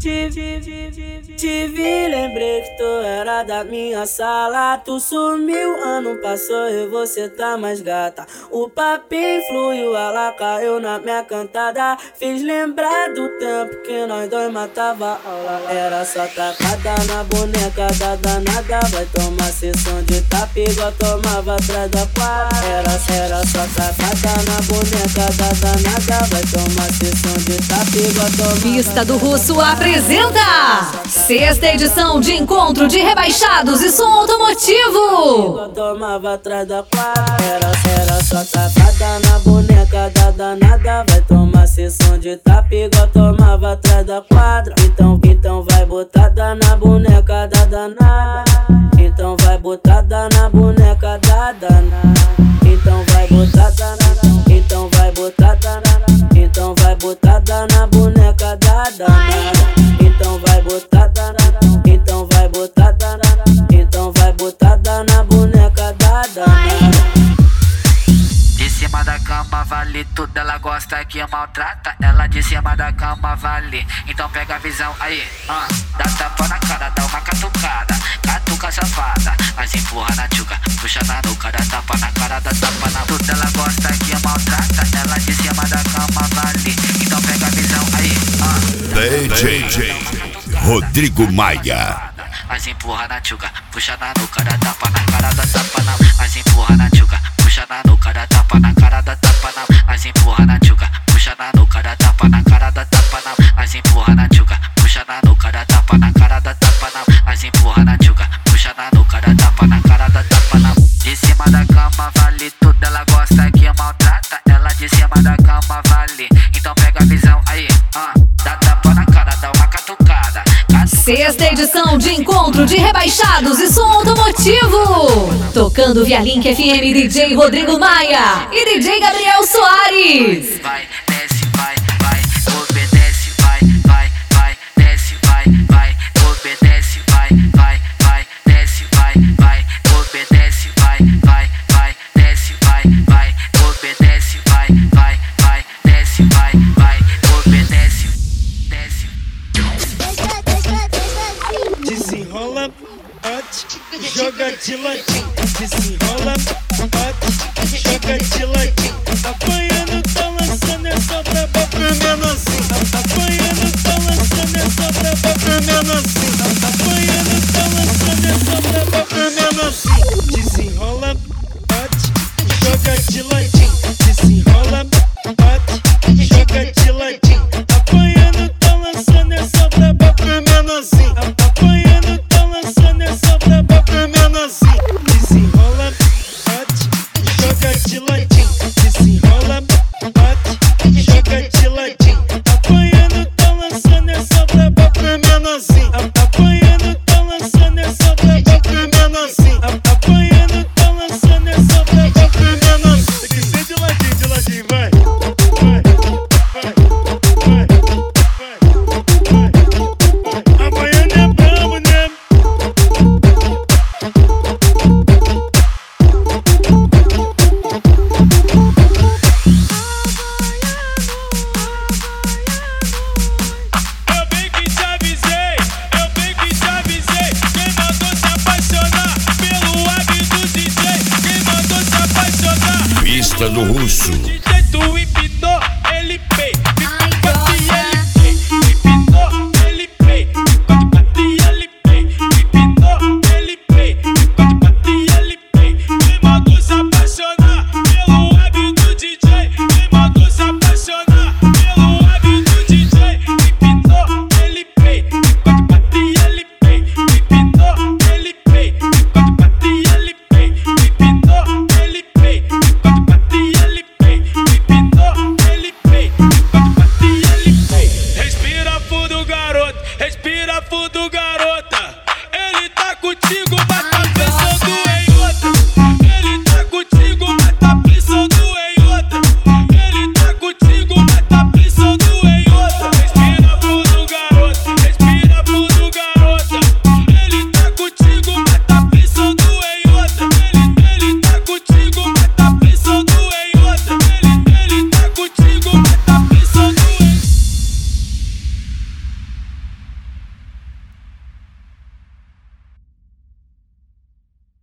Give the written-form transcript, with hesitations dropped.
Te vi, lembrei que tu era da minha sala. Tu sumiu, ano passou e você tá mais gata. O papinho fluiu, ela caiu na minha cantada. Fiz lembrar do tempo que nós dois matava aula. Era só tacada na boneca da danada. Vai tomar sessão de tapa igual tomava atrás da quadra. Era só tacada na boneca da danada. Vai tomar sessão de tapa igual tomava. Pista do Russo apresenta sexta edição de encontro de rebaixados e som automotivo. Tomava atrás da quadra. Era só tacada na boneca da danada. Vai tomar sessão de tapa igual tomava atrás da quadra. Então vai botada na boneca da danada. Então vai botada na boneca da danada. Então vai botada na. Então vai botada na. Então vai botada na boneca da danada. Então vai botada na. Então vai botada na. Então vai botada na boneca da danada. De cima da cama vale tudo, ela gosta que maltrata. Ela de cima da cama vale, então pega a visão aí, dá tapa na cara, dá uma catucada, catuca safada, mas empurra na tchuca, puxa na nuca, dá tapa na cara, dá tapa na tudo, ela gosta que maltrata. Ela de cima da cama vale, então pega a visão aí, DJ Rodrigo Maia. mas empurra na tchuca, puxa na nuca, dá tapa na cara, dá tapa na, mas empurra na tchuca, puxa na nuca, dá tapa na cara, dá tapa na, mas empurra na tchuca, puxa na nuca, dá tapa na cara, dá tapa na, mas empurra na tchuca, puxa na nuca, dá tapa na cara, dá tapa na, mas empurra na tchuca, puxa na nuca, dá tapa na cara, dá tapa na. De cima da cama vale tudo, ela gosta que maltrata. Ela de cima da cama vale, então pega a visão aí, dá tapa na cara, dá uma catucada. Sexta edição de encontro de rebaixados e som automotivo. Tocando via Link FM DJ Rodrigo Maia e DJ Gabriel Soares. Vai, desce, vai, obedece, vai, desce, vai, obedece, vai, desce, vai, obedece, vai, desce, vai, obedece, vai, desce, vai, obedece, desce. Desenrola, bate, joga de ladinho. Desenrola, bate, joga de ladinho. Apanhando, tá lançando essa braba pro menorzinho. Apanhando, tá lançando essa braba pro menorzinho. Apanhando, tá lançando essa braba pro menorzinho. Desenrola, bate, joga de ladinho. Desenrola, bate, joga de ladinho. Apanhando, tá lançando essa braba pro menorzinho. Apanhando, tá lançando essa braba pro menorzinho. Desenrola, bate, joga de ladinho. Desenrola, bate, joga de ladinho. Apanhando, tá lançando essa braba pro menorzinho. Apanhando, tá lançando essa braba pro menorzinho. Apanhando, tá lançando essa braba pro menorzinho. Tem que ser de ladinho, vai. Apanhando é brabo, né? Eu bem que te avisei. Quem mandou se apaixonar pelo hábito do DJ? Quem mandou se apaixonar? Pista do Russo.